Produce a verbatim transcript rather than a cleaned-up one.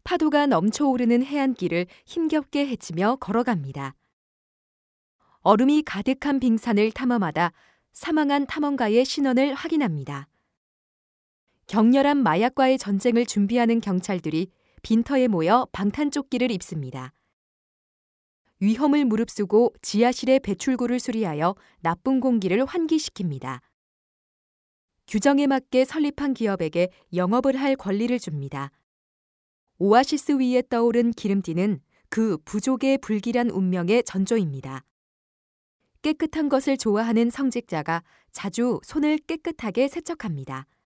파도가 넘쳐오르는 해안길을 힘겹게 헤치며 걸어갑니다. 얼음이 가득한 빙산을 탐험하다 사망한 탐험가의 신원을 확인합니다. 격렬한 마약과의 전쟁을 준비하는 경찰들이 빈터에 모여 방탄조끼를 입습니다. 위험을 무릅쓰고 지하실의 배출구를 수리하여 나쁜 공기를 환기시킵니다. 규정에 맞게 설립한 기업에게 영업을 할 권리를 줍니다. 오아시스 위에 떠오른 기름띠는 그 부족의 불길한 운명의 전조입니다. 깨끗한 것을 좋아하는 성직자가 자주 손을 깨끗하게 세척합니다.